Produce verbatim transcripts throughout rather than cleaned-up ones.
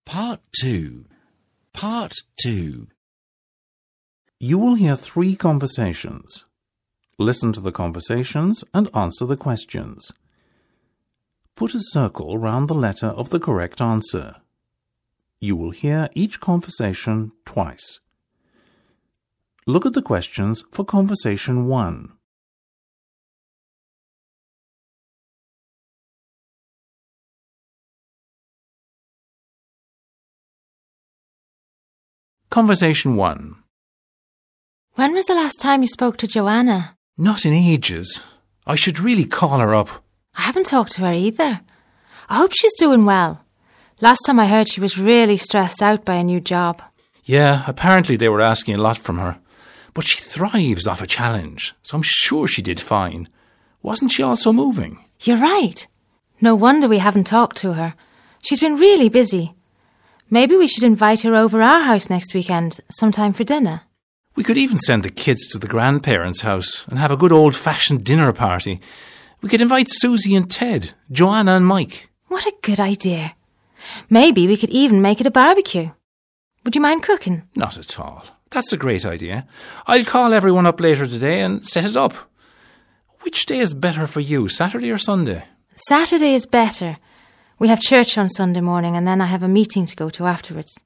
Part two. Part two. You will hear three conversations. Listen to the conversations and answer the questions. Put a circle round the letter of the correct answer. You will hear each conversation twice. Look at the questions for conversation one. Conversation one. When was the last time you spoke to Joanna? Not in ages. I should really call her up. I haven't talked to her either. I hope she's doing well. Last time I heard she was really stressed out by a new job. Yeah, apparently they were asking a lot from her. But she thrives off a challenge, so I'm sure she did fine. Wasn't she also moving? You're right. No wonder we haven't talked to her. She's been really busy. Maybe we should invite her over our house next weekend, sometime for dinner. We could even send the kids to the grandparents' house and have a good old-fashioned dinner party. We could invite Susie and Ted, Joanna and Mike. What a good idea. Maybe we could even make it a barbecue. Would you mind cooking? Not at all. That's a great idea. I'll call everyone up later today and set it up. Which day is better for you, Saturday or Sunday? Saturday is better. We have church on Sunday morning and then I have a meeting to go to afterwards.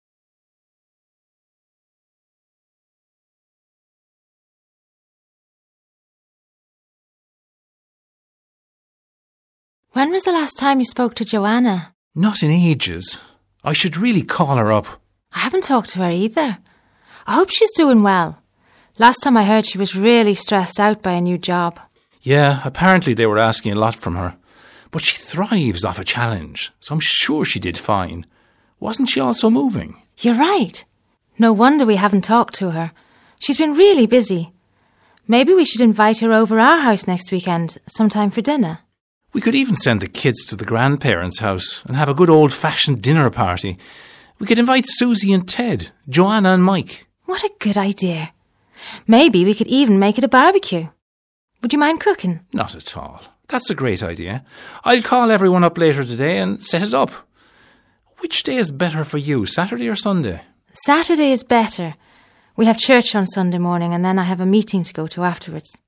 When was the last time you spoke to Joanna? Not in ages. I should really call her up. I haven't talked to her either. I hope she's doing well. Last time I heard she was really stressed out by a new job. Yeah, apparently they were asking a lot from her. But she thrives off a challenge, so I'm sure she did fine. Wasn't she also moving? You're right. No wonder we haven't talked to her. She's been really busy. Maybe we should invite her over our house next weekend, sometime for dinner. We could even send the kids to the grandparents' house and have a good old-fashioned dinner party. We could invite Susie and Ted, Joanna and Mike. What a good idea. Maybe we could even make it a barbecue. Would you mind cooking? Not at all. That's a great idea. I'll call everyone up later today and set it up. Which day is better for you, Saturday or Sunday? Saturday is better. We have church on Sunday morning and then I have a meeting to go to afterwards.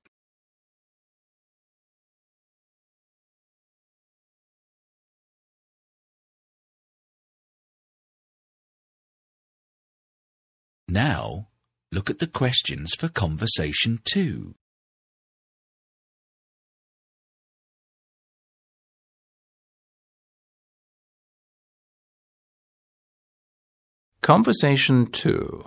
Now, look at the questions for conversation two. Conversation two.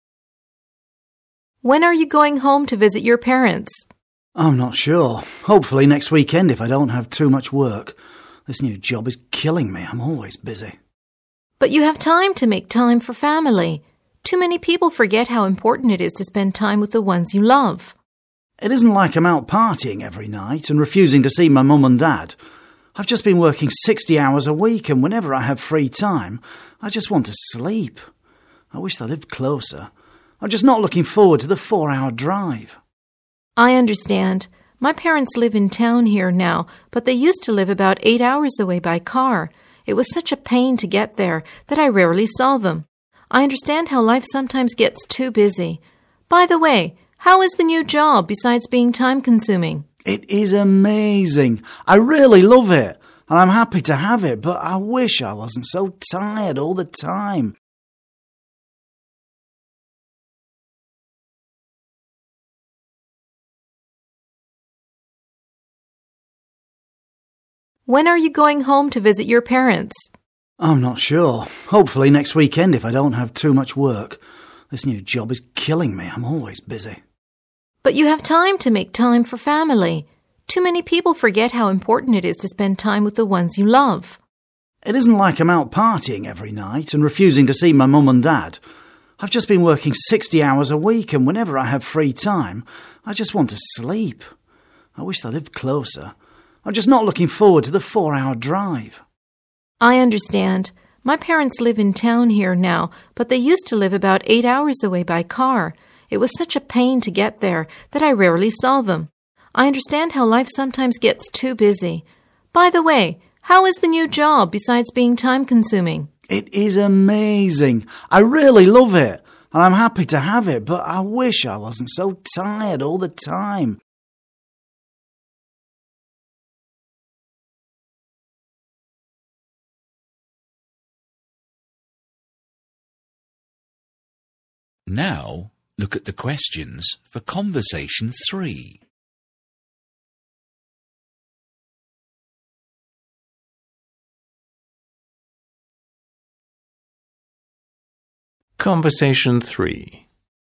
When are you going home to visit your parents? I'm not sure. Hopefully next weekend if I don't have too much work. This new job is killing me. I'm always busy. But you have time to make time for family. Too many people forget how important it is to spend time with the ones you love. It isn't like I'm out partying every night and refusing to see my mum and dad. I've just been working sixty hours a week and whenever I have free time, I just want to sleep. I wish they lived closer. I'm just not looking forward to the four-hour drive. I understand. My parents live in town here now, but they used to live about eight hours away by car. It was such a pain to get there that I rarely saw them. I understand how life sometimes gets too busy. By the way, how is the new job besides being time-consuming? It is amazing. I really love it. And I'm happy to have it, but I wish I wasn't so tired all the time. When are you going home to visit your parents? I'm not sure. Hopefully next weekend if I don't have too much work. This new job is killing me. I'm always busy. But you have time to make time for family. Too many people forget how important it is to spend time with the ones you love. It isn't like I'm out partying every night and refusing to see my mum and dad. I've just been working sixty hours a week and whenever I have free time, I just want to sleep. I wish they lived closer. I'm just not looking forward to the four-hour drive. I understand. My parents live in town here now, but they used to live about eight hours away by car. It was such a pain to get there that I rarely saw them. I understand how life sometimes gets too busy. By the way, how is the new job besides being time-consuming? It is amazing. I really love it, and I'm happy to have it, but I wish I wasn't so tired all the time. Now, look at the questions for Conversation three. Conversation three.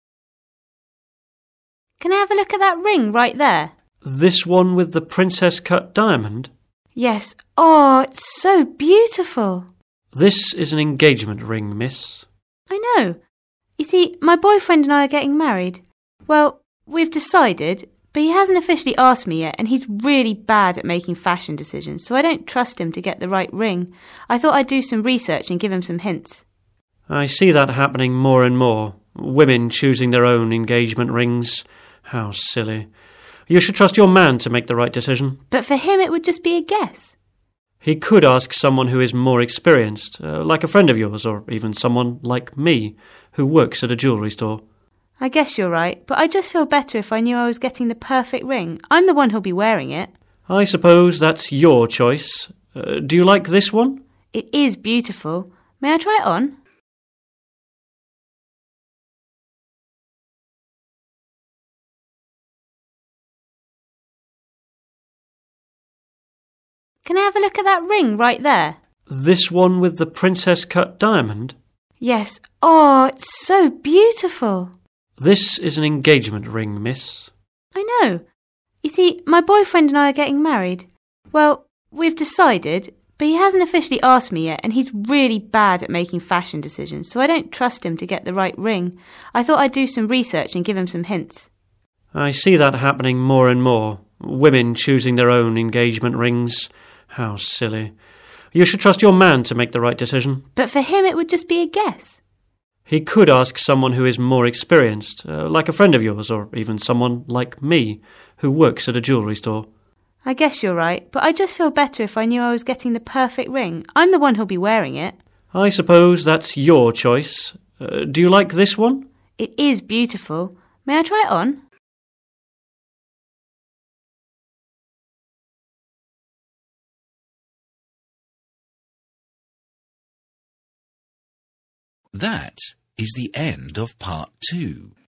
Can I have a look at that ring right there? This one with the princess cut diamond? Yes. Oh, it's so beautiful. This is an engagement ring, miss. I know. You see, my boyfriend and I are getting married. Well, we've decided, but he hasn't officially asked me yet, and he's really bad at making fashion decisions, so I don't trust him to get the right ring. I thought I'd do some research and give him some hints. I see that happening more and more. Women choosing their own engagement rings. How silly. You should trust your man to make the right decision. But for him it would just be a guess. He could ask someone who is more experienced, uh, like a friend of yours, or even someone like me, who works at a jewellery store. I guess you're right, but I just feel better if I knew I was getting the perfect ring. I'm the one who'll be wearing it. I suppose that's your choice. Uh, do you like this one? It is beautiful. May I try it on? Can I have a look at that ring right there? This one with the princess cut diamond? Yes. Oh, it's so beautiful. This is an engagement ring, miss. I know. You see, my boyfriend and I are getting married. Well, we've decided, but he hasn't officially asked me yet, and he's really bad at making fashion decisions, so I don't trust him to get the right ring. I thought I'd do some research and give him some hints. I see that happening more and more. Women choosing their own engagement rings. How silly. You should trust your man to make the right decision. But for him it would just be a guess. He could ask someone who is more experienced, uh, like a friend of yours, or even someone like me, who works at a jewellery store. I guess you're right, but I just feel better if I knew I was getting the perfect ring. I'm the one who'll be wearing it. I suppose that's your choice. Uh, do you like this one? It is beautiful. May I try it on? That is the end of part two.